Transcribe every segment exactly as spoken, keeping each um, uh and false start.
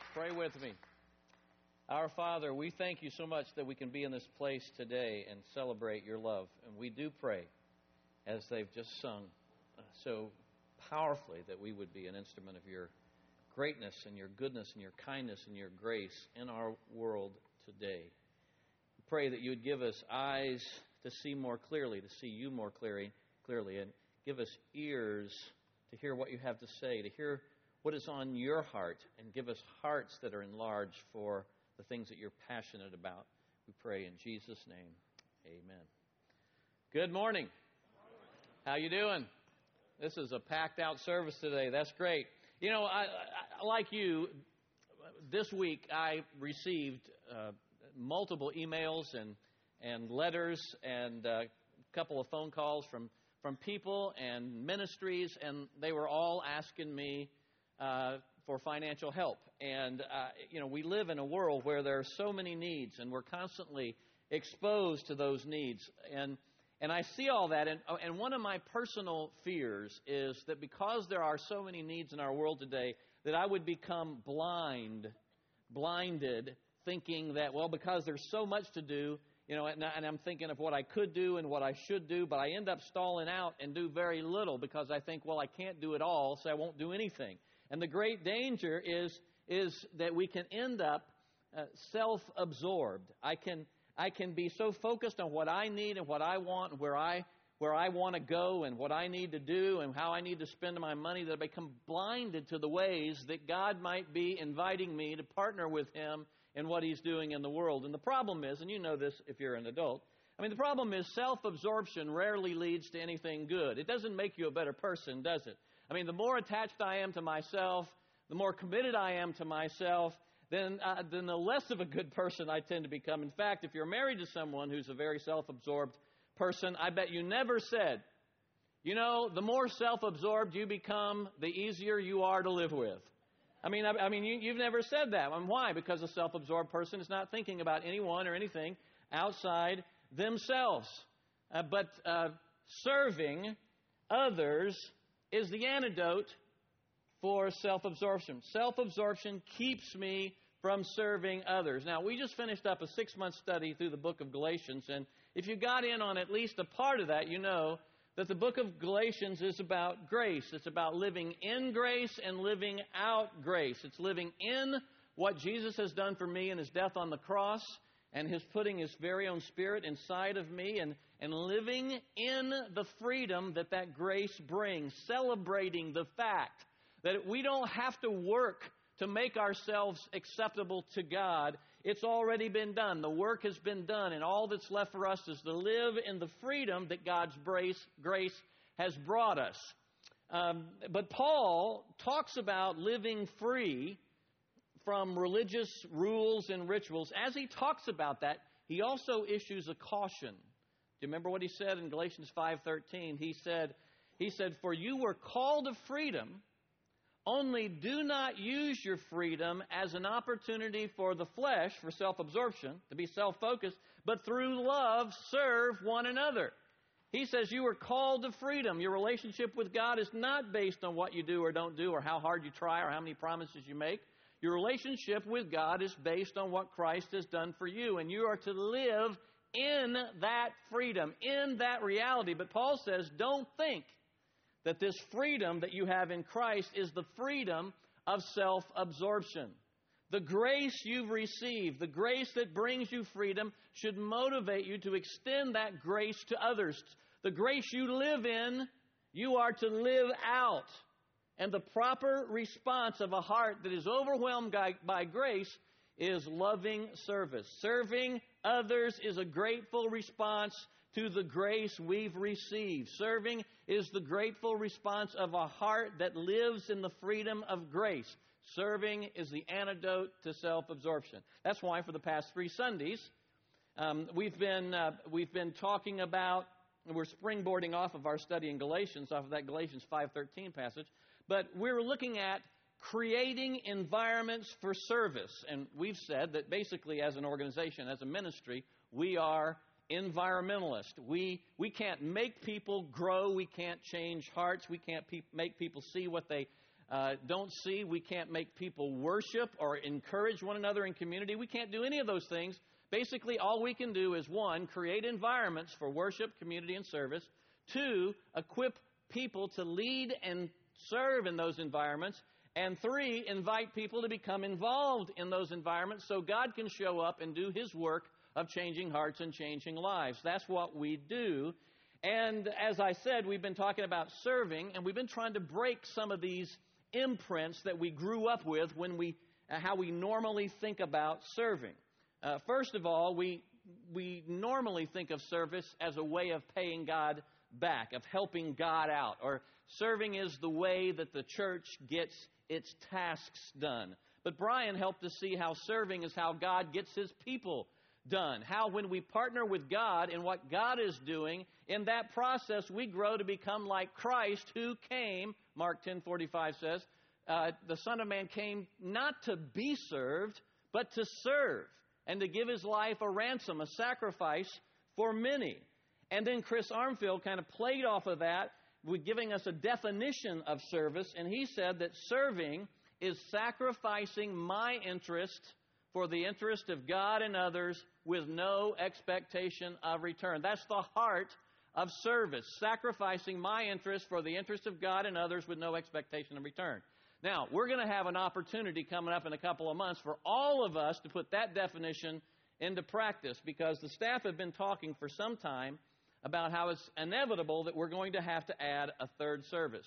Pray with me. Our Father, we thank you so much that we can be in this place today and celebrate your love. And we do pray, as they've just sung uh, so powerfully, that we would be an instrument of your greatness and your goodness and your kindness and your grace in our world today. We pray that you would give us eyes to see more clearly, to see you more clearly, clearly, and give us ears to hear what you have to say, to hear what is on your heart, and give us hearts that are enlarged for the things that you're passionate about. We pray in Jesus' name. Amen. Good morning. How you doing? This is a packed out service today. That's great. You know, I, I like you, this week I received uh, multiple emails and and letters and uh, a couple of phone calls from, from people and ministries, and they were all asking me uh, for financial help. And, uh, you know, we live in a world where there are so many needs, and we're constantly exposed to those needs. And and I see all that, and, and one of my personal fears is that because there are so many needs in our world today, that I would become blind, blinded, thinking that, well, because there's so much to do, you know, and, and I'm thinking of what I could do and what I should do, but I end up stalling out and do very little because I think, well, I can't do it all, so I won't do anything. And the great danger is is that we can end up uh, self-absorbed. I can I can be so focused on what I need and what I want and where I where I want to go and what I need to do and how I need to spend my money that I become blinded to the ways that God might be inviting me to partner with Him in what He's doing in the world. And the problem is, and you know this if you're an adult, I mean, the problem is self-absorption rarely leads to anything good. It doesn't make you a better person, does it? I mean, the more attached I am to myself, the more committed I am to myself, then, uh, then the less of a good person I tend to become. In fact, if you're married to someone who's a very self-absorbed person, I bet you never said, you know, the more self-absorbed you become, the easier you are to live with. I mean, I, I mean, you, you've never said that. And why? Because a self-absorbed person is not thinking about anyone or anything outside themselves. Uh, but uh, serving others is the antidote for self-absorption. Self-absorption keeps me from serving others. Now, we just finished up a six-month study through the book of Galatians, and if you got in on at least a part of that, you know that the book of Galatians is about grace. It's about living in grace and living out grace. It's living in what Jesus has done for me in His death on the cross and His putting His very own Spirit inside of me and, and living in the freedom that that grace brings, celebrating the fact that we don't have to work to make ourselves acceptable to God. It's already been done. The work has been done, and all that's left for us is to live in the freedom that God's grace, grace has brought us. Um, but Paul talks about living free from religious rules and rituals. As he talks about that, he also issues a caution. Do you remember what he said in Galatians five thirteen? He said, he said, "For you were called to freedom, only do not use your freedom as an opportunity for the flesh, for self-absorption, to be self-focused, but through love serve one another." He says you are called to freedom. Your relationship with God is not based on what you do or don't do or how hard you try or how many promises you make. Your relationship with God is based on what Christ has done for you, and you are to live in that freedom, in that reality. But Paul says, don't think that this freedom that you have in Christ is the freedom of self-absorption. The grace you've received, the grace that brings you freedom, should motivate you to extend that grace to others. The grace you live in, you are to live out. And the proper response of a heart that is overwhelmed by, by grace is loving service. Serving others is a grateful response to the grace we've received. Serving is the grateful response of a heart that lives in the freedom of grace. Serving is the antidote to self-absorption. That's why for the past three Sundays, um, we've been uh, we've been talking about, we're springboarding off of our study in Galatians, off of that Galatians five thirteen passage, but we're looking at creating environments for service. And we've said that basically as an organization, as a ministry, we are environmentalist. We we can't make people grow. We can't change hearts. We can't pe- make people see what they uh, don't see. We can't make people worship or encourage one another in community. We can't do any of those things. Basically, all we can do is, one, create environments for worship, community, and service. Two, equip people to lead and serve in those environments. And three, invite people to become involved in those environments so God can show up and do His work of changing hearts and changing lives. That's what we do. And as I said, we've been talking about serving, and we've been trying to break some of these imprints that we grew up with when we, uh, how we normally think about serving. Uh, first of all, we we normally think of service as a way of paying God back, of helping God out, or serving is the way that the church gets its tasks done. But Brian helped us see how serving is how God gets His people done. How when we partner with God in what God is doing, in that process we grow to become like Christ, who came, Mark ten forty-five says, uh, the Son of Man came not to be served, but to serve, and to give His life a ransom, a sacrifice for many. And then Chris Armfield kind of played off of that with giving us a definition of service, and he said that serving is sacrificing my interest for the interest of God and others with no expectation of return. That's the heart of service, sacrificing my interest for the interest of God and others with no expectation of return. Now, we're going to have an opportunity coming up in a couple of months for all of us to put that definition into practice, because the staff have been talking for some time about how it's inevitable that we're going to have to add a third service.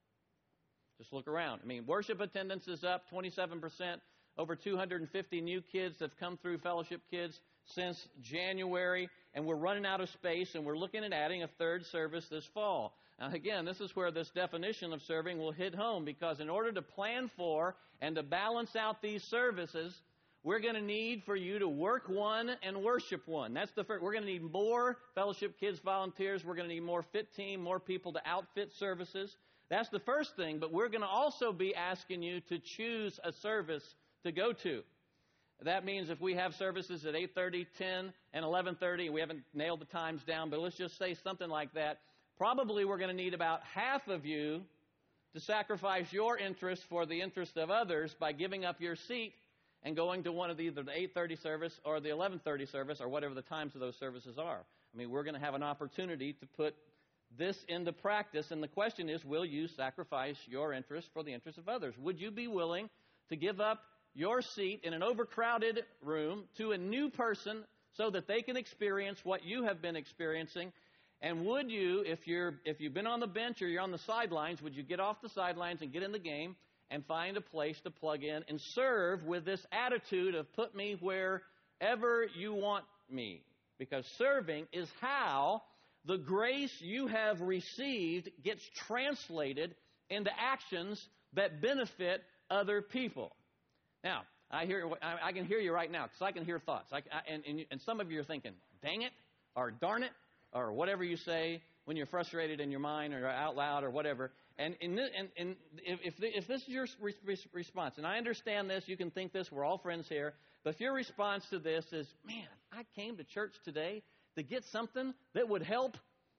Just look around. I mean, worship attendance is up twenty-seven percent. Over two hundred fifty new kids have come through Fellowship Kids since January, and we're running out of space, and we're looking at adding a third service this fall. Now, again, this is where this definition of serving will hit home, because in order to plan for and to balance out these services, we're going to need for you to work one and worship one. That's the first. We're going to need more Fellowship Kids volunteers. We're going to need more fit team, more people to outfit services. That's the first thing, but we're going to also be asking you to choose a service to go to. That means if we have services at eight thirty, ten, and eleven thirty, we haven't nailed the times down, but let's just say something like that, probably we're going to need about half of you to sacrifice your interest for the interest of others by giving up your seat and going to one of the, either the eight thirty service or the eleven thirty service, or whatever the times of those services are. I mean, we're going to have an opportunity to put this into practice, and the question is, will you sacrifice your interest for the interest of others? Would you be willing to give up your seat in an overcrowded room to a new person so that they can experience what you have been experiencing? And would you, if you're if you've been on the bench or you're on the sidelines, would you get off the sidelines and get in the game and find a place to plug in and serve with this attitude of put me wherever you want me? Because serving is how the grace you have received gets translated into actions that benefit other people. Now, I hear I, I can hear you right now, because I can hear thoughts. I, I, and, and, and some of you are thinking, dang it, or darn it, or whatever you say when you're frustrated in your mind or out loud or whatever. And, and, and, and if, if, if this is your re- re- response, and I understand this, you can think this, we're all friends here, but if your response to this is, man, I came to church today to get something that would help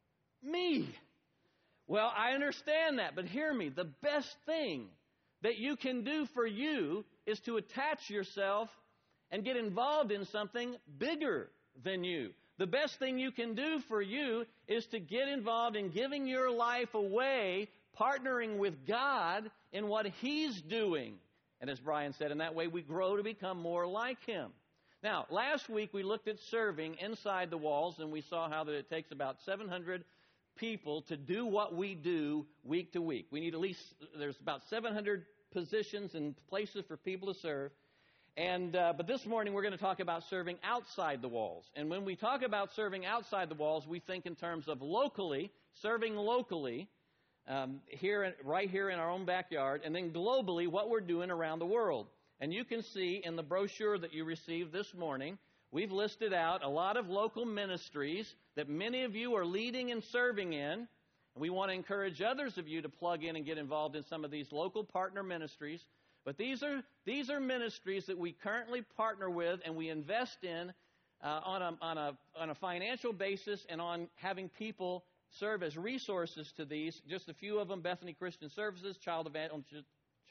me. Well, I understand that, but hear me. The best thing that you can do for you is to attach yourself and get involved in something bigger than you. The best thing you can do for you is to get involved in giving your life away, partnering with God in what He's doing. And as Brian said, in that way we grow to become more like Him. Now, last week we looked at serving inside the walls, and we saw how that it takes about seven hundred people to do what we do week to week. We need at least, there's about seven hundred positions and places for people to serve. And uh, but this morning we're going to talk about serving outside the walls. And when we talk about serving outside the walls, we think in terms of locally, serving locally, um, here, right here in our own backyard, and then globally what we're doing around the world. And you can see in the brochure that you received this morning, we've listed out a lot of local ministries that many of you are leading and serving in. And we want to encourage others of you to plug in and get involved in some of these local partner ministries. But these are these are ministries that we currently partner with and we invest in uh, on a on a on a financial basis, and on having people serve as resources to these. Just a few of them: Bethany Christian Services, Child Evangel-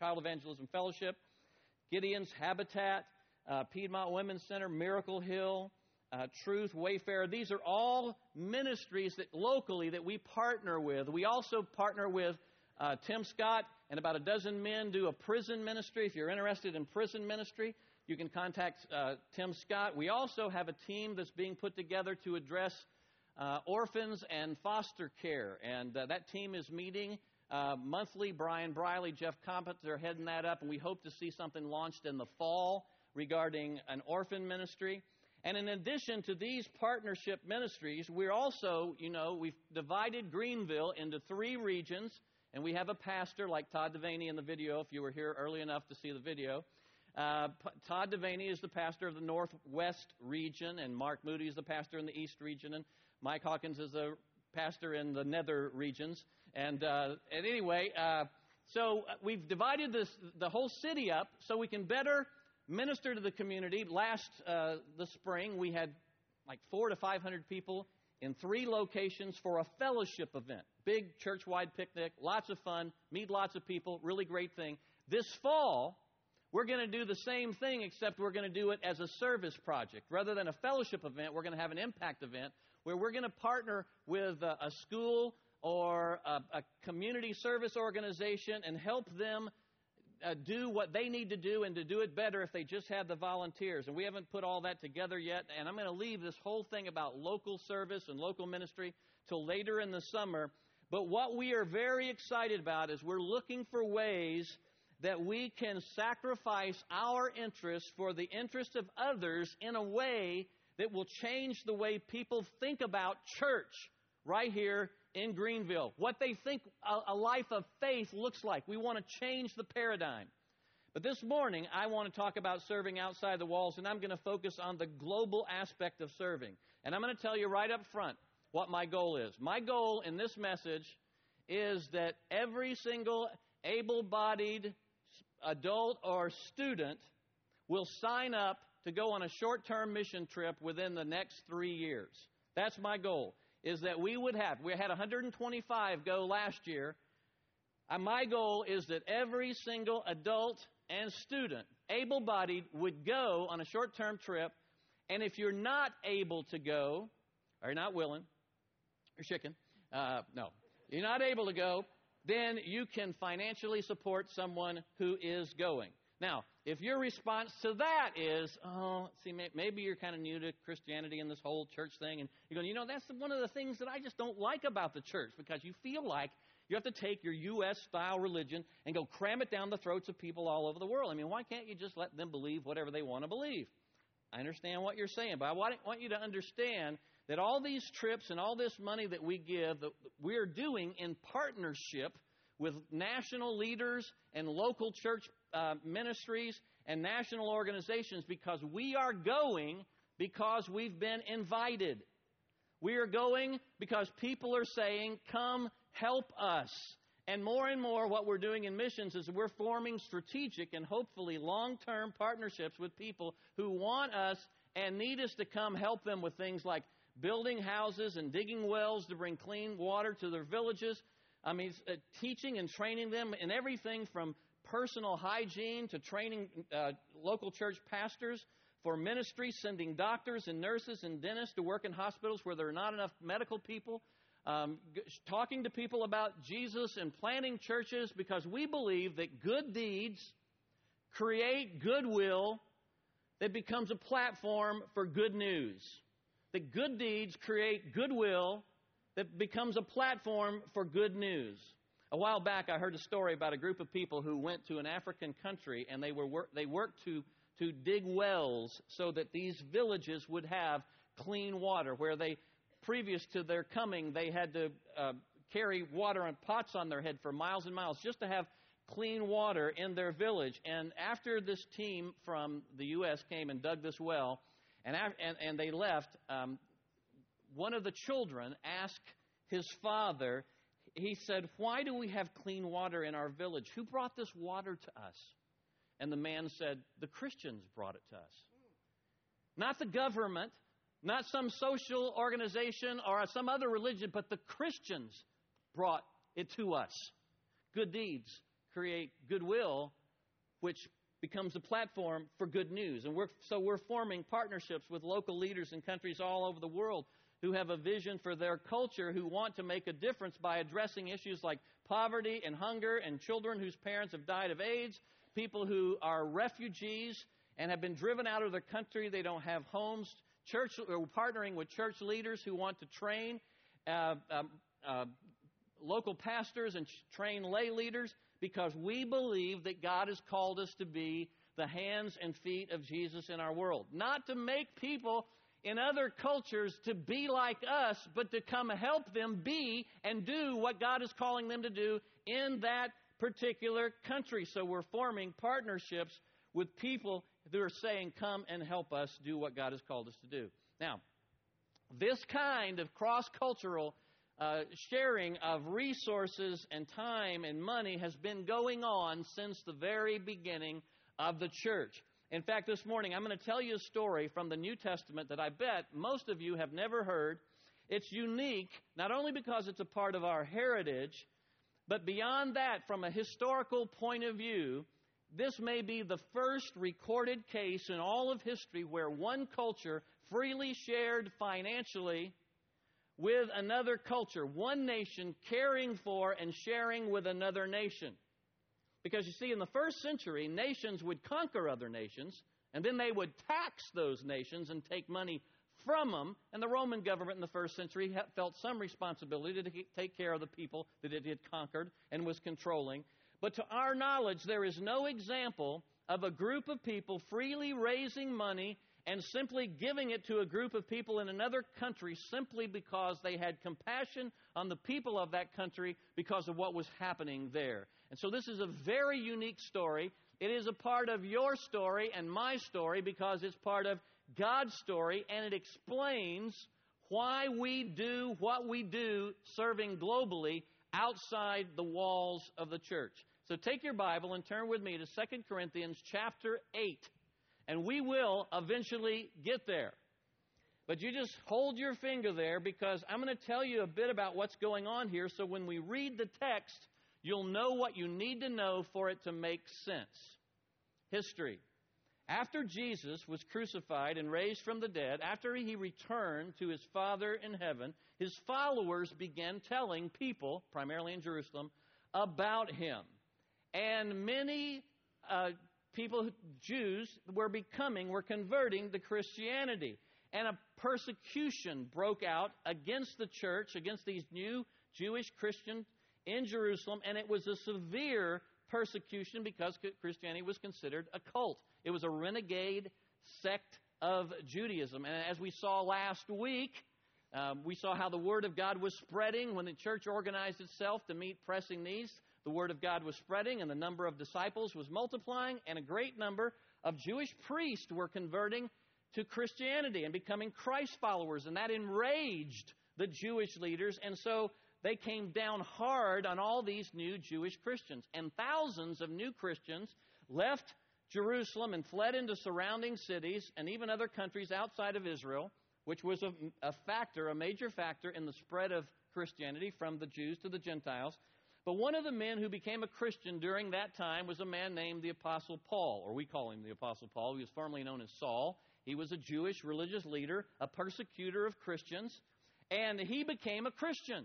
Child Evangelism Fellowship, Gideon's Habitat, uh, Piedmont Women's Center, Miracle Hill, uh, Truth, Wayfarer. These are all ministries that locally that we partner with. We also partner with uh, Tim Scott and about a dozen men do a prison ministry. If you're interested in prison ministry, you can contact uh, Tim Scott. We also have a team that's being put together to address uh, orphans and foster care. And uh, that team is meeting uh, monthly. Brian Briley, Jeff Compet are heading that up. And we hope to see something launched in the fall regarding an orphan ministry. And in addition to these partnership ministries, we're also, you know, we've divided Greenville into three regions. And we have a pastor like Todd Devaney in the video, if you were here early enough to see the video. Uh, P- Todd Devaney is the pastor of the Northwest region, and Mark Moody is the pastor in the East region, and Mike Hawkins is the pastor in the Nether regions. And, uh, and anyway, uh, so we've divided this the whole city up so we can better minister to the community. Last uh, the spring, we had like four to five hundred people in three locations for a fellowship event. Big church-wide picnic, lots of fun, meet lots of people, really great thing. This fall, we're going to do the same thing, except we're going to do it as a service project. Rather than a fellowship event, we're going to have an impact event where we're going to partner with a, a school or a, a community service organization and help them uh, do what they need to do and to do it better if they just have the volunteers. And we haven't put all that together yet. And I'm going to leave this whole thing about local service and local ministry till later in the summer. But what we are very excited about is we're looking for ways that we can sacrifice our interests for the interest of others in a way that will change the way people think about church right here in Greenville. What they think a, a life of faith looks like. We want to change the paradigm. But this morning, I want to talk about serving outside the walls, and I'm going to focus on the global aspect of serving. And I'm going to tell you right up front what my goal is. My goal in this message is that every single able-bodied adult or student will sign up to go on a short-term mission trip within the next three years. That's my goal, is that we would have, we had one hundred twenty-five go last year. And my goal is that every single adult and student, able-bodied, would go on a short-term trip. And if you're not able to go, or you're not willing, or chicken, uh, no, you're not able to go, then you can financially support someone who is going. Now, if your response to that is, oh, see, maybe you're kind of new to Christianity and this whole church thing, and you're going, you know, that's one of the things that I just don't like about the church, because you feel like you have to take your U S-style religion and go cram it down the throats of people all over the world. I mean, why can't you just let them believe whatever they want to believe? I understand what you're saying, but I want you to understand that all these trips and all this money that we give, that we're doing in partnership with national leaders and local church uh, ministries and national organizations, because we are going because we've been invited. We are going because people are saying, come help us. And more and more what we're doing in missions is we're forming strategic and hopefully long-term partnerships with people who want us and need us to come help them with things like building houses and digging wells to bring clean water to their villages. I mean, uh, teaching and training them in everything from personal hygiene to training uh, local church pastors for ministry, sending doctors and nurses and dentists to work in hospitals where there are not enough medical people, um, g- talking to people about Jesus and planting churches, because we believe that good deeds create goodwill that becomes a platform for good news. That good deeds create goodwill that becomes a platform for good news. A while back, I heard a story about a group of people who went to an African country, and they were work, they worked to, to dig wells so that these villages would have clean water, where they, previous to their coming, they had to uh, carry water in pots on their head for miles and miles just to have clean water in their village. And after this team from the U S came and dug this well, and, and, and they left, um, one of the children asked his father, he said, why do we have clean water in our village? Who brought this water to us? And the man said, the Christians brought it to us. Not the government, not some social organization or some other religion, but the Christians brought it to us. Good deeds create goodwill, which becomes a platform for good news. And we're, so we're forming partnerships with local leaders in countries all over the world who have a vision for their culture, who want to make a difference by addressing issues like poverty and hunger and children whose parents have died of AIDS, people who are refugees and have been driven out of their country. They don't have homes. Church, or partnering with church leaders who want to train uh, um, uh, local pastors and train lay leaders, because we believe that God has called us to be the hands and feet of Jesus in our world. Not to make people in other cultures to be like us, but to come help them be and do what God is calling them to do in that particular country. So we're forming partnerships with people who are saying, come and help us do what God has called us to do. Now, this kind of cross-cultural uh, sharing of resources and time and money has been going on since the very beginning of the church. In fact, this morning I'm going to tell you a story from the New Testament that I bet most of you have never heard. It's unique, not only because it's a part of our heritage, but beyond that, from a historical point of view, this may be the first recorded case in all of history where one culture freely shared financially with another culture, one nation caring for and sharing with another nation. Because you see, in the first century, nations would conquer other nations, and then they would tax those nations and take money from them. And the Roman government in the first century felt some responsibility to take care of the people that it had conquered and was controlling. But to our knowledge, there is no example of a group of people freely raising money and simply giving it to a group of people in another country simply because they had compassion on the people of that country because of what was happening there. And so this is a very unique story. It is a part of your story and my story because it's part of God's story, and it explains why we do what we do serving globally outside the walls of the church. So take your Bible and turn with me to Second Corinthians chapter eight. And we will eventually get there. But you just hold your finger there, because I'm going to tell you a bit about what's going on here, so when we read the text, you'll know what you need to know for it to make sense. History. After Jesus was crucified and raised from the dead, after he returned to his Father in heaven, his followers began telling people, primarily in Jerusalem, about him. And many uh, people, Jews, were becoming, were converting to Christianity. And a persecution broke out against the church, against these new Jewish Christians in Jerusalem. And it was a severe persecution because Christianity was considered a cult. It was a renegade sect of Judaism. And as we saw last week, um, we saw how the Word of God was spreading when the church organized itself to meet pressing needs. The Word of God was spreading, and the number of disciples was multiplying, and a great number of Jewish priests were converting to Christianity and becoming Christ followers, and that enraged the Jewish leaders, and so they came down hard on all these new Jewish Christians. And thousands of new Christians left Jerusalem and fled into surrounding cities and even other countries outside of Israel, which was a, a factor, a major factor in the spread of Christianity from the Jews to the Gentiles. But one of the men who became a Christian during that time was a man named the Apostle Paul, or we call him the Apostle Paul. He was formerly known as Saul. He was a Jewish religious leader, a persecutor of Christians, and he became a Christian.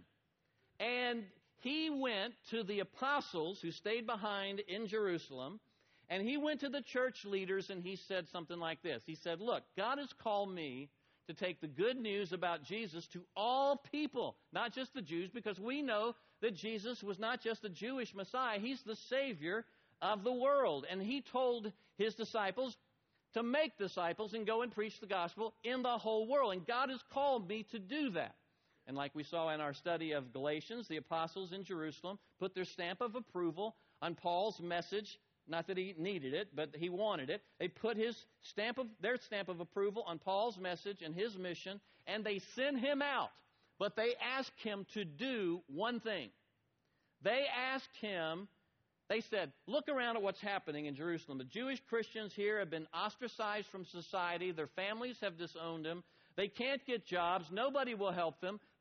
And he went to the apostles who stayed behind in Jerusalem, and he went to the church leaders and he said something like this. He said, look, God has called me to take the good news about Jesus to all people, not just the Jews, because we know that Jesus was not just a Jewish Messiah. He's the Savior of the world. And he told his disciples to make disciples and go and preach the gospel in the whole world. And God has called me to do that. And like we saw in our study of Galatians, the apostles in Jerusalem put their stamp of approval on Paul's message. Not that he needed it, but he wanted it. They put his stamp of their stamp of approval on Paul's message and his mission, and they sent him out. But they asked him to do one thing. They asked him, they said, look around at what's happening in Jerusalem. The Jewish Christians here have been ostracized from society. Their families have disowned them. They can't get jobs. Nobody will help them.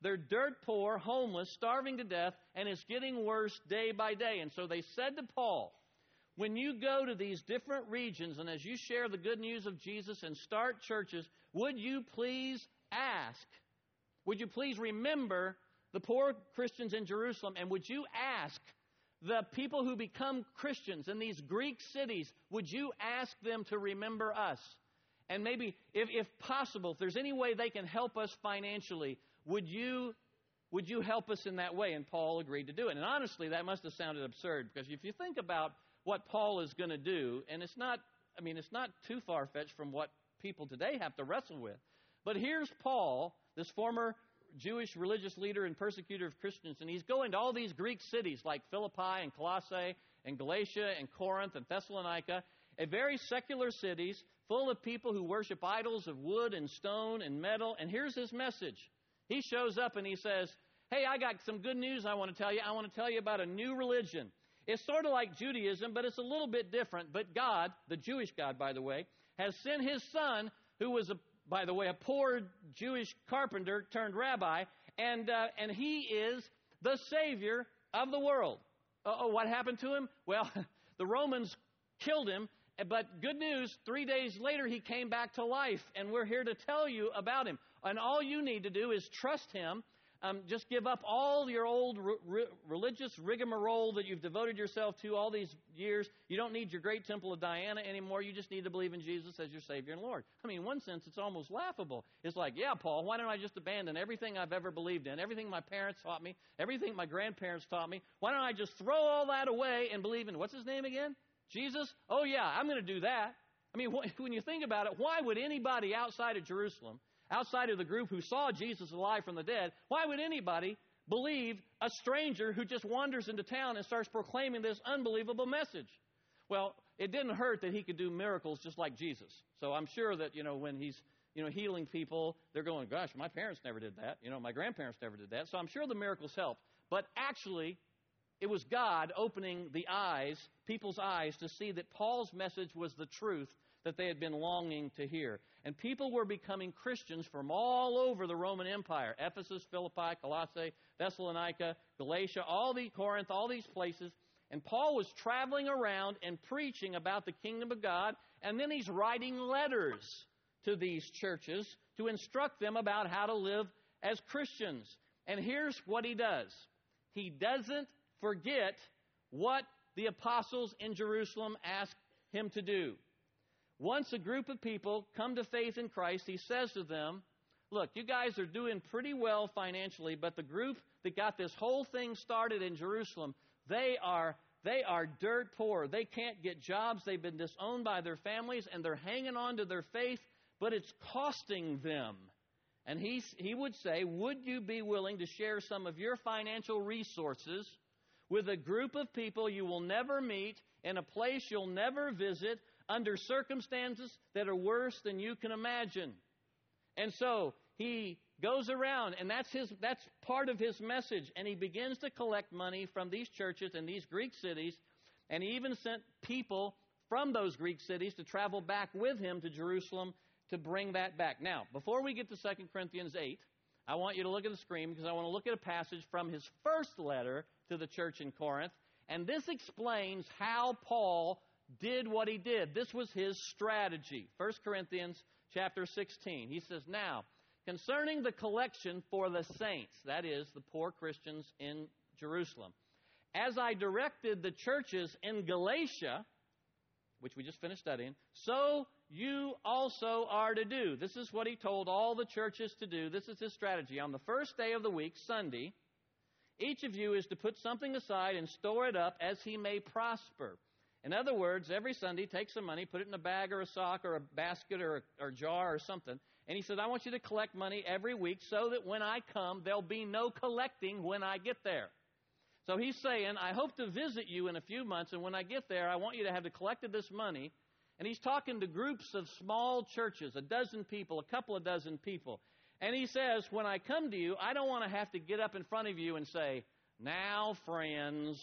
They're dirt poor, homeless, starving to death, and it's getting worse day by day. And so they said to Paul, when you go to these different regions and as you share the good news of Jesus and start churches, would you please ask, would you please remember the poor Christians in Jerusalem, and would you ask the people who become Christians in these Greek cities, would you ask them to remember us? And maybe, if, if possible, if there's any way they can help us financially, would you, would you help us in that way? And Paul agreed to do it. And honestly, that must have sounded absurd, because if you think about what Paul is going to do, and it's not, I mean, it's not too far-fetched from what people today have to wrestle with. But here's Paul, this former Jewish religious leader and persecutor of Christians, and he's going to all these Greek cities like Philippi and Colossae and Galatia and Corinth and Thessalonica, and very secular cities full of people who worship idols of wood and stone and metal. And here's his message. He shows up and he says, hey, I got some good news I want to tell you. I want to tell you about a new religion. It's sort of like Judaism, but it's a little bit different. But God, the Jewish God, by the way, has sent His Son, who was, a, by the way, a poor Jewish carpenter turned rabbi, and uh, and He is the Savior of the world. Uh-oh, what happened to Him? Well, the Romans killed Him, but good news, three days later He came back to life, and we're here to tell you about Him. And all you need to do is trust Him. Um, just give up all your old re- re- religious rigmarole that you've devoted yourself to all these years. You don't need your great temple of Diana anymore. You just need to believe in Jesus as your Savior and Lord. I mean, in one sense, it's almost laughable. It's like, yeah, Paul, why don't I just abandon everything I've ever believed in, everything my parents taught me, everything my grandparents taught me? Why don't I just throw all that away and believe in, what's His name again? Jesus? Oh, yeah, I'm going to do that. I mean, when you think about it, why would anybody outside of Jerusalem, outside of the group who saw Jesus alive from the dead, why would anybody believe a stranger who just wanders into town and starts proclaiming this unbelievable message? Well, it didn't hurt that He could do miracles just like Jesus. So I'm sure that, you know, when He's, you know, healing people, they're going, gosh, my parents never did that. You know, my grandparents never did that. So I'm sure the miracles helped. But actually, it was God opening the eyes, people's eyes, to see that Paul's message was the truth that they had been longing to hear. And people were becoming Christians from all over the Roman Empire. Ephesus, Philippi, Colossae, Thessalonica, Galatia, all the Corinth, all these places. And Paul was traveling around and preaching about the kingdom of God. And then he's writing letters to these churches to instruct them about how to live as Christians. And here's what he does. He doesn't forget what the apostles in Jerusalem asked him to do. Once a group of people come to faith in Christ, he says to them, look, you guys are doing pretty well financially, but the group that got this whole thing started in Jerusalem, they are they are dirt poor. They can't get jobs. They've been disowned by their families, and they're hanging on to their faith, but it's costing them. And he, he would say, would you be willing to share some of your financial resources with a group of people you will never meet, in a place you'll never visit, under circumstances that are worse than you can imagine? And so he goes around, and that's his that's part of his message, and he begins to collect money from these churches in these Greek cities, and he even sent people from those Greek cities to travel back with him to Jerusalem to bring that back. Now, before we get to Second Corinthians eight, I want you to look at the screen, because I want to look at a passage from his first letter to the church in Corinth, and this explains how Paul did what he did. This was his strategy. First Corinthians chapter sixteen. He says, now, concerning the collection for the saints, that is, the poor Christians in Jerusalem, as I directed the churches in Galatia, which we just finished studying, so you also are to do. This is what he told all the churches to do. This is his strategy. On the first day of the week, Sunday, each of you is to put something aside and store it up as he may prosper. In other words, every Sunday, take some money, put it in a bag or a sock or a basket or a or jar or something. And he said, I want you to collect money every week so that when I come, there'll be no collecting when I get there. So he's saying, I hope to visit you in a few months, and when I get there, I want you to have collected this money. And he's talking to groups of small churches, a dozen people, a couple of dozen people. And he says, when I come to you, I don't want to have to get up in front of you and say, now, friends,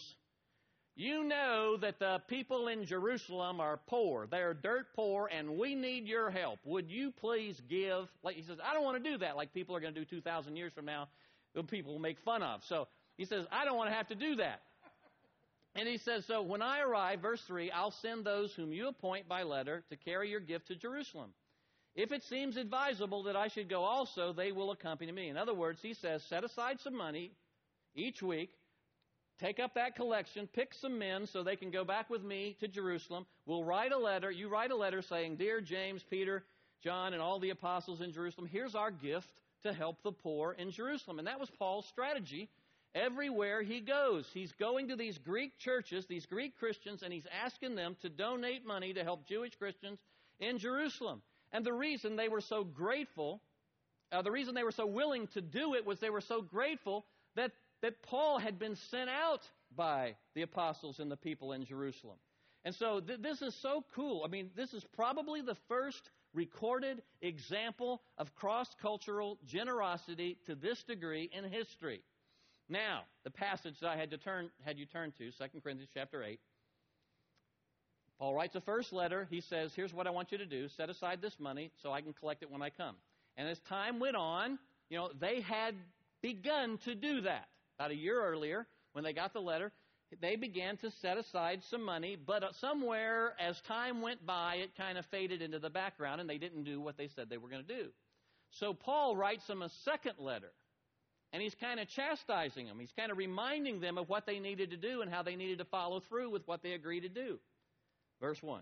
you know that the people in Jerusalem are poor. They're dirt poor, and we need your help. Would you please give? Like he says, I don't want to do that like people are going to do two thousand years from now. that people will make fun of. So he says, I don't want to have to do that. And he says, so when I arrive, verse three, I'll send those whom you appoint by letter to carry your gift to Jerusalem. If it seems advisable that I should go also, they will accompany me. In other words, he says, set aside some money each week, take up that collection, pick some men so they can go back with me to Jerusalem. We'll write a letter. You write a letter saying, Dear James, Peter, John, and all the apostles in Jerusalem, here's our gift to help the poor in Jerusalem. And that was Paul's strategy. Everywhere he goes, he's going to these Greek churches, these Greek Christians, and he's asking them to donate money to help Jewish Christians in Jerusalem. And the reason they were so grateful, uh, the reason they were so willing to do it was they were so grateful that, that Paul had been sent out by the apostles and the people in Jerusalem. And so th- this is so cool. I mean, this is probably the first recorded example of cross-cultural generosity to this degree in history. Now, the passage that I had to turn had you turn to, Second Corinthians chapter eight. Paul writes a first letter. He says, here's what I want you to do. Set aside this money so I can collect it when I come. And as time went on, you know, they had begun to do that. About a year earlier, when they got the letter, they began to set aside some money. But somewhere, as time went by, it kind of faded into the background, and they didn't do what they said they were going to do. So Paul writes them a second letter. And he's kind of chastising them. He's kind of reminding them of what they needed to do and how they needed to follow through with what they agreed to do. Verse one.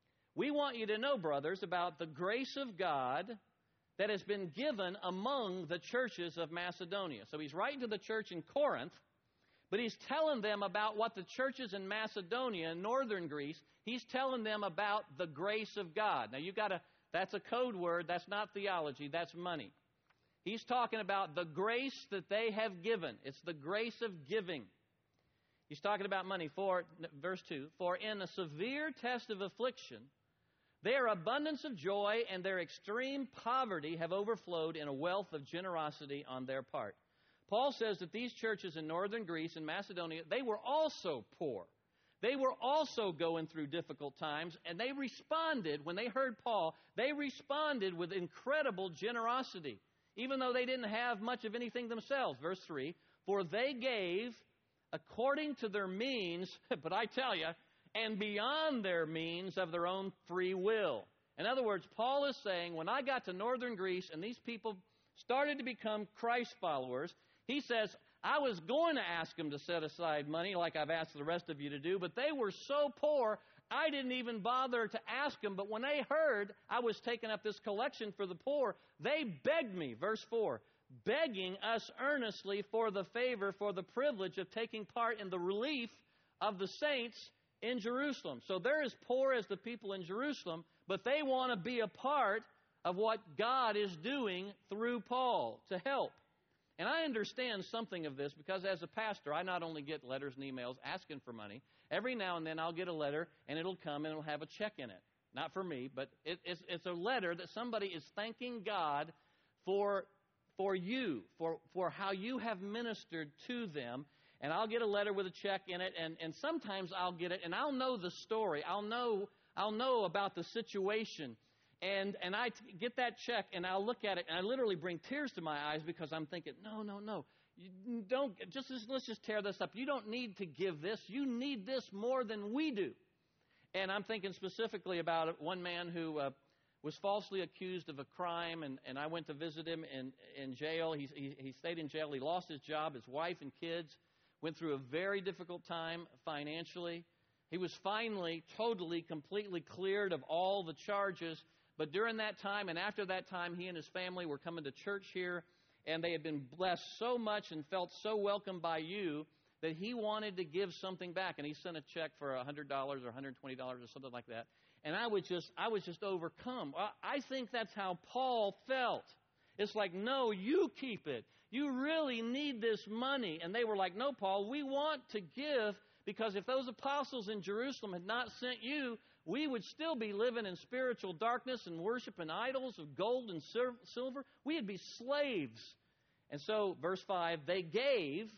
We want you to know, brothers, about the grace of God that has been given among the churches of Macedonia. So he's writing to the church in Corinth, but he's telling them about what the churches in Macedonia, northern Greece, he's telling them about the grace of God. Now, you've got to, that's a code word. That's not theology. That's money. He's talking about the grace that they have given. It's the grace of giving. He's talking about money. For, verse two, for in a severe test of affliction, their abundance of joy and their extreme poverty have overflowed in a wealth of generosity on their part. Paul says that these churches in northern Greece and Macedonia, they were also poor. They were also going through difficult times, and they responded, when they heard Paul, they responded with incredible generosity, even though they didn't have much of anything themselves. Verse three, for they gave according to their means, but I tell you, and beyond their means of their own free will. In other words, Paul is saying, when I got to northern Greece and these people started to become Christ followers, he says, I was going to ask them to set aside money like I've asked the rest of you to do, but they were so poor, I didn't even bother to ask them. But when they heard I was taking up this collection for the poor, they begged me, verse four, begging us earnestly for the favor, for the privilege of taking part in the relief of the saints in Jerusalem. So they're as poor as the people in Jerusalem, but they want to be a part of what God is doing through Paul to help. And I understand something of this because as a pastor, I not only get letters and emails asking for money. Every now and then I'll get a letter and it'll come and it'll have a check in it. Not for me, but it, it's, it's a letter that somebody is thanking God for, for you, for, for how you have ministered to them. And I'll get a letter with a check in it, and, and sometimes I'll get it, and I'll know the story. I'll know I'll know about the situation. And and I t- get that check, and I'll look at it, and I literally bring tears to my eyes because I'm thinking, no, no, no. You don't, just let's just tear this up. You don't need to give this. You need this more than we do. And I'm thinking specifically about one man who uh, was falsely accused of a crime, and, and I went to visit him in, in jail. He, he, he stayed in jail. He lost his job, his wife and kids. Went through a very difficult time financially. He was finally totally, completely cleared of all the charges. But during that time and after that time, he and his family were coming to church here, and they had been blessed so much and felt so welcome by you that he wanted to give something back. And he sent a check for one hundred dollars or one hundred twenty dollars or something like that. And I was just, I was just overcome. I think that's how Paul felt. It's like, no, you keep it. You really need this money. And they were like, no, Paul, we want to give because if those apostles in Jerusalem had not sent you, we would still be living in spiritual darkness and worshiping idols of gold and silver. We'd be slaves. And so, verse five, they gave,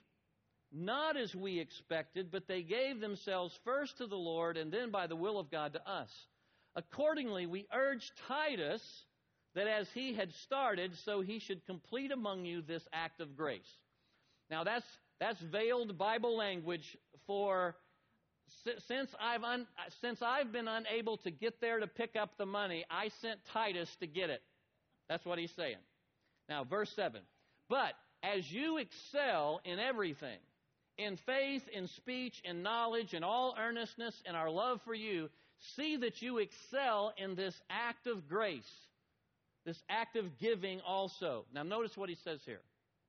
not as we expected, but they gave themselves first to the Lord and then by the will of God to us. Accordingly, we urge Titus that as he had started, so he should complete among you this act of grace. Now, that's that's veiled Bible language for since I've un, since I've been unable to get there to pick up the money, I sent Titus to get it. That's what he's saying. Now, verse seven. But as you excel in everything, in faith, in speech, in knowledge, in all earnestness, in our love for you, see that you excel in this act of grace, this act of giving also. Now, notice what he says here.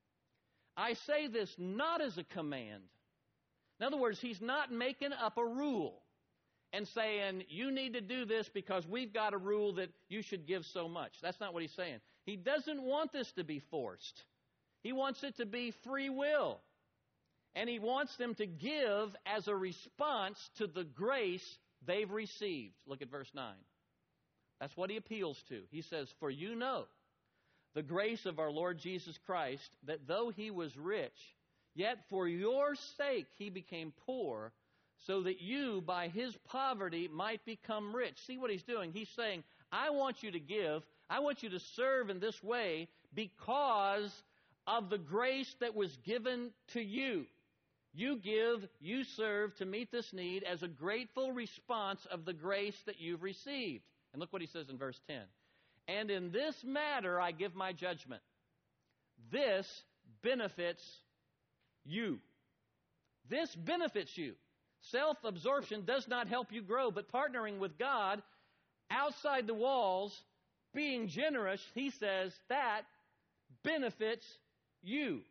I say this not as a command. In other words, he's not making up a rule and saying, you need to do this because we've got a rule that you should give so much. That's not what he's saying. He doesn't want this to be forced. He wants it to be free will. And he wants them to give as a response to the grace they've received. Look at verse nine. That's what he appeals to. He says, for you know the grace of our Lord Jesus Christ, that though he was rich, yet for your sake he became poor, so that you by his poverty might become rich. See what he's doing? He's saying, I want you to give, I want you to serve in this way because of the grace that was given to you. You give, you serve to meet this need as a grateful response of the grace that you've received. And look what he says in verse ten. And in this matter I give my judgment. This benefits you. This benefits you. Self-absorption does not help you grow, but partnering with God outside the walls, being generous, he says, that benefits you,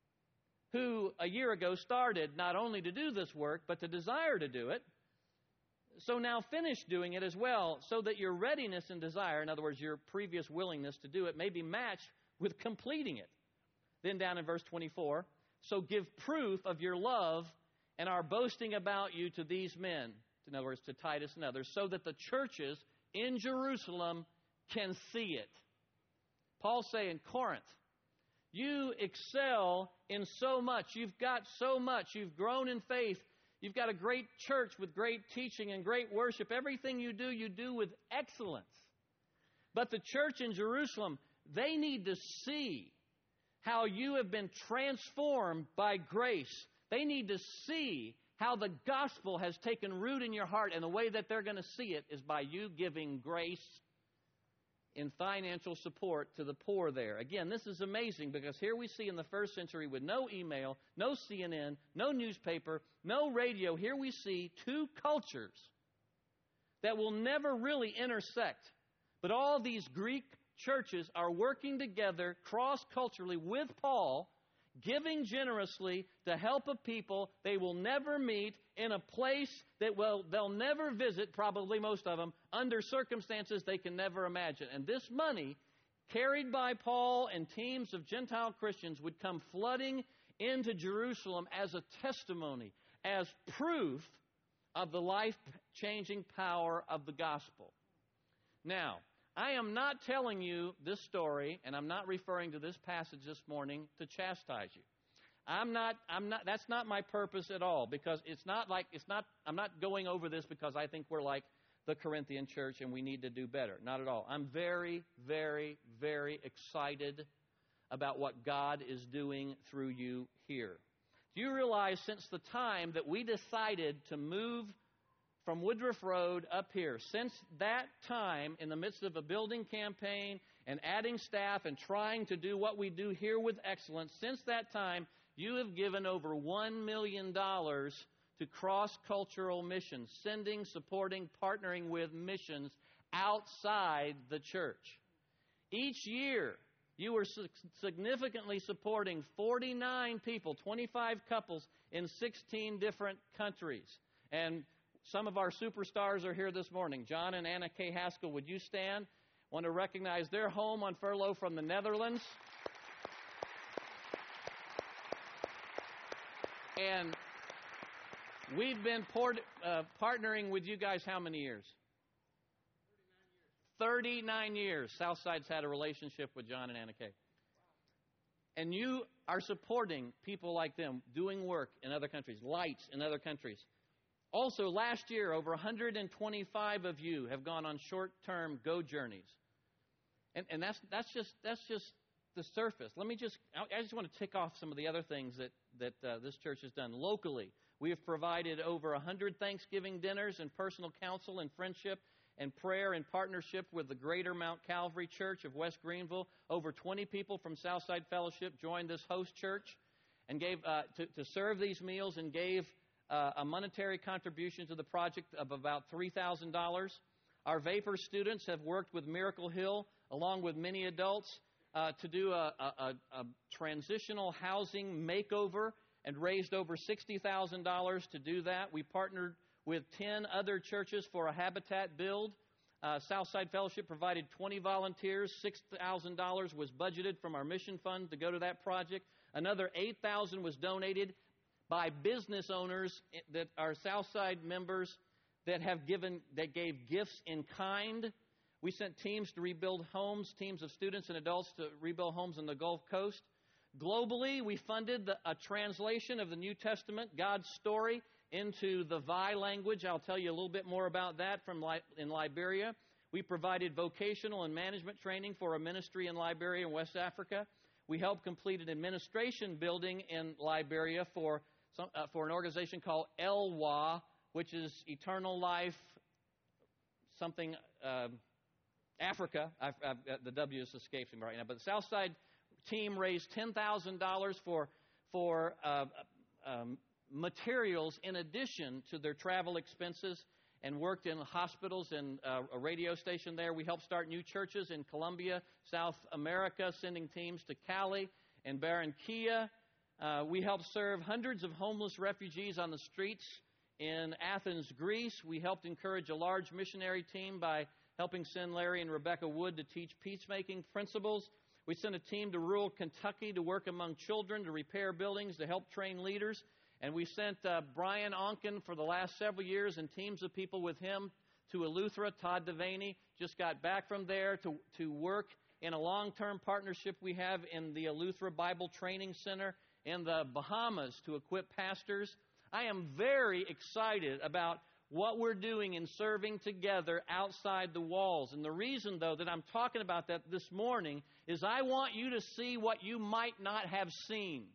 who a year ago started not only to do this work, but to desire to do it. So now finish doing it as well, so that your readiness and desire, in other words, your previous willingness to do it, may be matched with completing it. Then down in verse twenty-four, so give proof of your love and our boasting about you to these men, in other words, to Titus and others, so that the churches in Jerusalem can see it. Paul's saying, Corinth, you excel in so much. You've got so much. You've grown in faith. You've got a great church with great teaching and great worship. Everything you do, you do with excellence. But the church in Jerusalem, they need to see how you have been transformed by grace. They need to see how the gospel has taken root in your heart, and the way that they're going to see it is by you giving grace in financial support to the poor there. Again, this is amazing because here we see in the first century with no email, no C N N, no newspaper, no radio, here we see two cultures that will never really intersect. But all these Greek churches are working together cross-culturally with Paul, giving generously to help a people they will never meet in a place that will, they'll never visit, probably most of them, under circumstances they can never imagine. And this money, carried by Paul and teams of Gentile Christians, would come flooding into Jerusalem as a testimony, as proof of the life-changing power of the gospel. Now, I am not telling you this story, and I'm not referring to this passage this morning to chastise you. I'm not, I'm not, that's not my purpose at all, because it's not like, it's not, I'm not going over this because I think we're like the Corinthian church and we need to do better. Not at all. I'm very, very, very excited about what God is doing through you here. Do you realize since the time that we decided to move from Woodruff Road up here, since that time, in the midst of a building campaign and adding staff and trying to do what we do here with excellence, since that time, you have given over one million dollars to cross-cultural missions, sending, supporting, partnering with missions outside the church. Each year, you were significantly supporting forty-nine people, twenty-five couples in sixteen different countries. And some of our superstars are here this morning. John and Anna K. Haskell, would you stand? I want to recognize their home on furlough from the Netherlands. And we've been port, uh, partnering with you guys how many years? thirty-nine years. Southside's had a relationship with John and Anna K. And you are supporting people like them doing work in other countries, lights in other countries. Also, last year, over one hundred twenty-five of you have gone on short-term Go journeys. And, and that's, that's, just, that's just the surface. Let me just, I just want to tick off some of the other things that, that uh, this church has done. Locally, we have provided over one hundred Thanksgiving dinners and personal counsel and friendship and prayer in partnership with the Greater Mount Calvary Church of West Greenville. Over twenty people from Southside Fellowship joined this host church and gave uh, to, to serve these meals and gave uh, a monetary contribution to the project of about three thousand dollars. Our Vapor students have worked with Miracle Hill, along with many adults, uh, to do a, a, a transitional housing makeover and raised over sixty thousand dollars to do that. We partnered with ten other churches for a habitat build. Uh, Southside Fellowship provided twenty volunteers. six thousand dollars was budgeted from our mission fund to go to that project. Another eight thousand dollars was donated by business owners that are Southside members that have given, that gave gifts in kind. We sent teams to rebuild homes, teams of students and adults to rebuild homes on the Gulf Coast. Globally, we funded the, a translation of the New Testament, God's story, into the Vai language. I'll tell you a little bit more about that from Li- in Liberia. We provided vocational and management training for a ministry in Liberia and West Africa. We helped complete an administration building in Liberia for some, uh, for an organization called L W A, which is Eternal Life, something, uh, Africa. I've, I've, the W escapes me right now. But the Southside team raised ten thousand dollars for, for uh, um, materials in addition to their travel expenses, and worked in hospitals and uh, a radio station there. We helped start new churches in Colombia, South America, sending teams to Cali and Barranquilla. Uh, we helped serve hundreds of homeless refugees on the streets in Athens, Greece. We helped encourage a large missionary team by helping send Larry and Rebecca Wood to teach peacemaking principles. We sent a team to rural Kentucky to work among children, to repair buildings, to help train leaders. And we sent uh, Brian Onken for the last several years and teams of people with him to Eleuthera. Todd Devaney just got back from there to, to work in a long-term partnership we have in the Eleuthera Bible Training Center in the Bahamas to equip pastors. I am very excited about what we're doing in serving together outside the walls. And the reason, though, that I'm talking about that this morning is I want you to see what you might not have seen.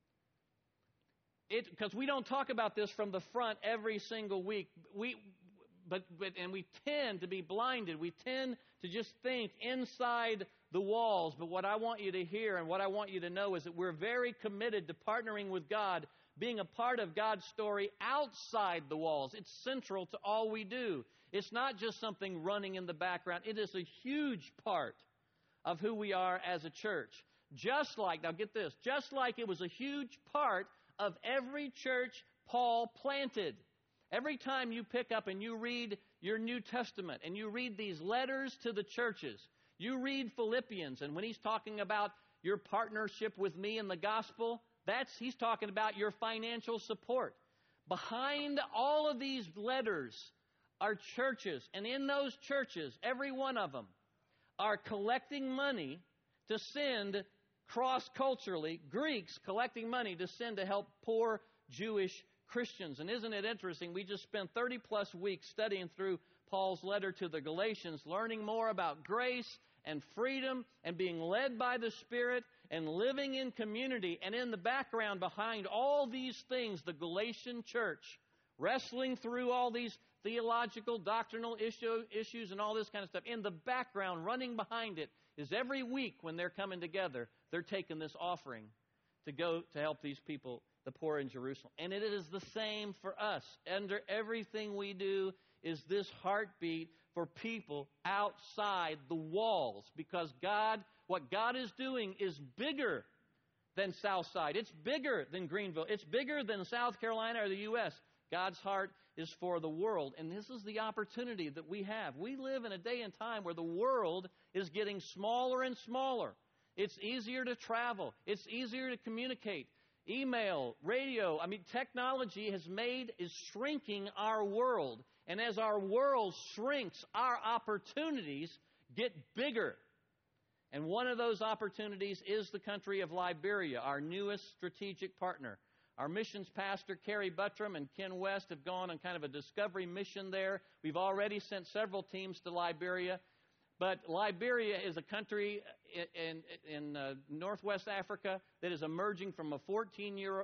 Because we don't talk about this from the front every single week. We, but, but and we tend to be blinded. We tend to just think inside the walls. But what I want you to hear and what I want you to know is that we're very committed to partnering with God, being a part of God's story outside the walls. It's central to all we do. It's not just something running in the background. It is a huge part of who we are as a church. Just like, now get this, just like it was a huge part of every church Paul planted. Every time you pick up and you read your New Testament and you read these letters to the churches, you read Philippians, and when he's talking about your partnership with me in the gospel, that's he's talking about your financial support. Behind all of these letters are churches, and in those churches, every one of them, are collecting money to send cross-culturally, Greeks collecting money to send to help poor Jewish Christians. And isn't it interesting? We just spent thirty plus weeks studying through Paul's letter to the Galatians, learning more about grace and freedom and being led by the Spirit and living in community. And in the background behind all these things, the Galatian church, wrestling through all these theological, doctrinal issue, issues and all this kind of stuff. In the background, running behind it, is every week when they're coming together, they're taking this offering to go to help these people, the poor in Jerusalem. And it is the same for us. Under everything we do is this heartbeat for people outside the walls. Because God, what God is doing is bigger than Southside. It's bigger than Greenville. It's bigger than South Carolina or the U S God's heart is for the world. And this is the opportunity that we have. We live in a day and time where the world is getting smaller and smaller. It's easier to travel. It's easier to communicate. Email, radio, I mean, technology has made, is shrinking our world. And as our world shrinks, our opportunities get bigger. And one of those opportunities is the country of Liberia, our newest strategic partner. Our missions pastor, Kerry Buttram and Ken West, have gone on kind of a discovery mission there. We've already sent several teams to Liberia. But Liberia is a country in, in, in uh, northwest Africa that is emerging from a fourteen-year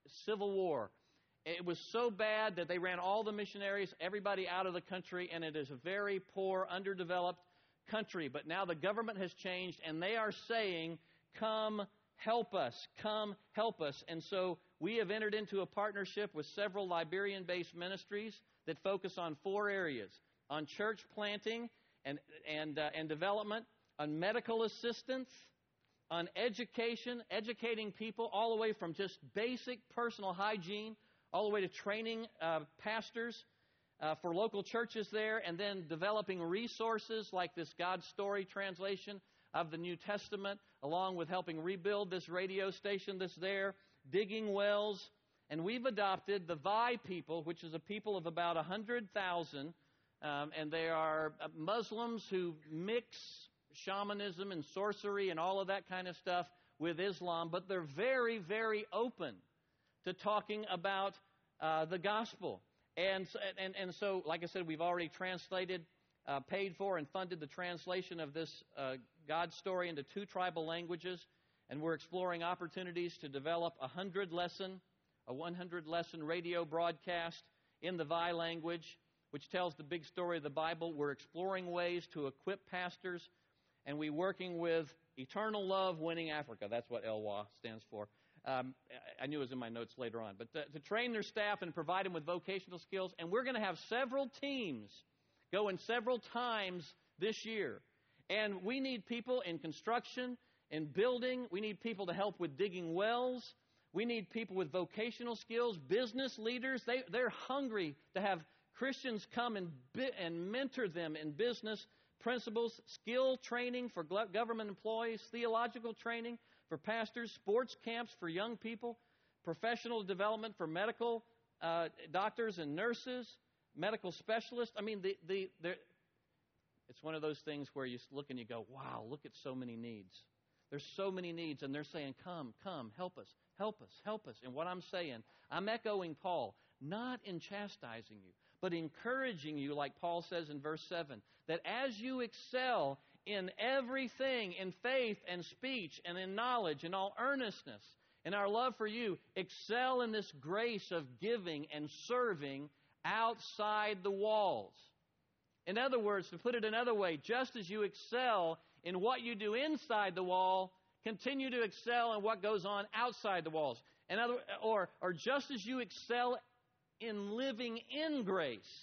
civil war. It was so bad that they ran all the missionaries, everybody out of the country, and it is a very poor, underdeveloped country. But now the government has changed, and they are saying, come help us, come help us. And so we have entered into a partnership with several Liberian-based ministries that focus on four areas: on church planting and, and, uh, and development, on medical assistance, on education, educating people all the way from just basic personal hygiene all the way to training uh, pastors uh, for local churches there, and then developing resources like this God Story translation of the New Testament, along with helping rebuild this radio station that's there, digging wells. And we've adopted the Vai people, which is a people of about one hundred thousand, um, and they are Muslims who mix shamanism and sorcery and all of that kind of stuff with Islam, but they're very, very open to talking about uh, the gospel. And, and, and so, like I said, we've already translated, uh, paid for and funded the translation of this uh, God Story into two tribal languages, and we're exploring opportunities to develop a hundred lesson, a one hundred lesson radio broadcast in the Vai language, which tells the big story of the Bible. We're exploring ways to equip pastors, and we're working with Eternal Love Winning Africa. That's what L W A stands for. Um, I knew it was in my notes later on. But to, to train their staff and provide them with vocational skills. And we're going to have several teams going several times this year. And we need people in construction, in building. We need people to help with digging wells. We need people with vocational skills, business leaders. They, they're hungry to have Christians come and, bi- and mentor them in business principles, skill training for government employees, theological training for pastors, sports camps for young people, professional development for medical uh, doctors and nurses, medical specialists. I mean, the, the, the, it's one of those things where you look and you go, wow, look at so many needs. There's so many needs, and they're saying, come, come, help us, help us, help us. And what I'm saying, I'm echoing Paul, not in chastising you, but encouraging you, like Paul says in verse seven, that as you excel in everything, in faith and speech and in knowledge and all earnestness, and our love for you, excel in this grace of giving and serving outside the walls. In other words, to put it another way, just as you excel in what you do inside the wall, continue to excel in what goes on outside the walls. In other, or, or just as you excel in living in grace,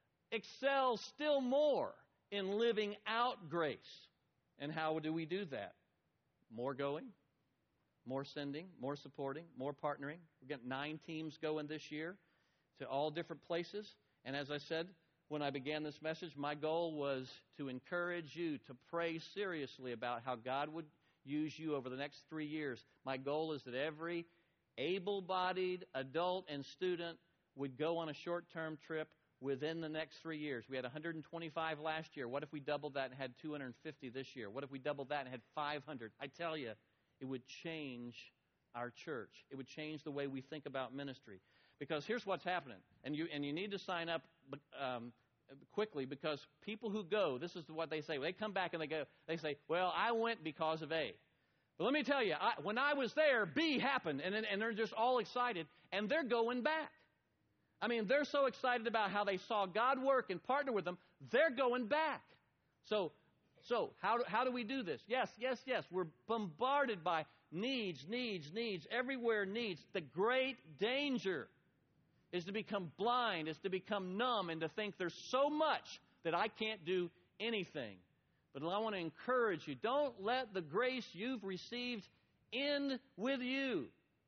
excel still more in living out grace. And how do we do that? More going, more sending, more supporting, more partnering. We've got nine teams going this year to all different places. And as I said when I began this message, my goal was to encourage you to pray seriously about how God would use you over the next three years. My goal is that every able-bodied adult and student would go on a short-term trip within the next three years. We had one hundred twenty-five last year. What if we doubled that and had two hundred fifty this year? What if we doubled that and had five hundred? I tell you, it would change our church. It would change the way we think about ministry. Because here's what's happening, and you and you need to sign up um, quickly, because people who go, this is what they say. They come back and they go, they say, well, I went because of A. But let me tell you, I, when I was there, B happened, and, and they're just all excited, and they're going back. I mean, they're so excited about how they saw God work and partner with them, they're going back. So, so how do, how do we do this? Yes, yes, yes. We're bombarded by needs, needs, needs, everywhere needs. The great danger is to become blind, is to become numb, and to think there's so much that I can't do anything. But I want to encourage you, don't let the grace you've received end with you.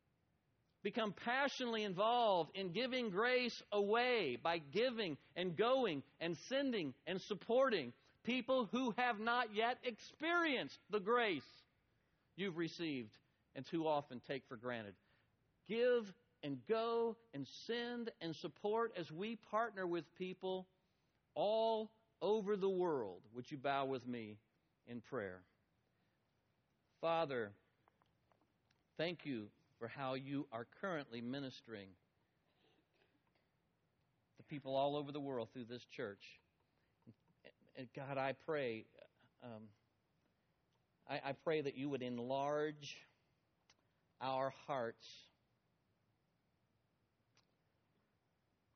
Become passionately involved in giving grace away by giving and going and sending and supporting people who have not yet experienced the grace you've received and too often take for granted. Give and go and send and support as we partner with people all over the world. Would you bow with me in prayer? Father, thank you for how you are currently ministering to people all over the world through this church. And God, I pray, um, I, I pray that you would enlarge our hearts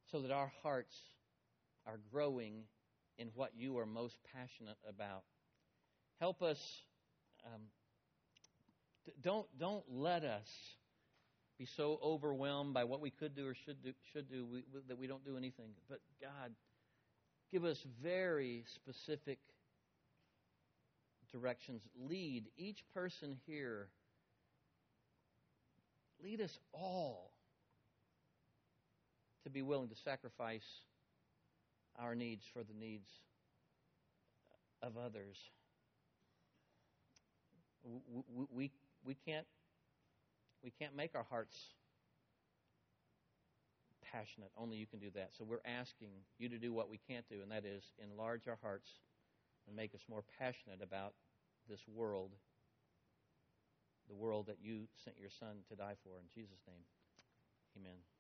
so that our hearts are growing in what you are most passionate about. Help us. Um, don't don't let us be so overwhelmed by what we could do or should do, should do we, that we don't do anything. But God, give us very specific directions. Lead each person here. Lead us all to be willing to sacrifice our needs for the needs of others. We, we, we can't we can't make our hearts passionate. Only you can do that. So we're asking you to do what we can't do, and that is enlarge our hearts and make us more passionate about this world, the world that you sent your Son to die for. In Jesus' name, amen.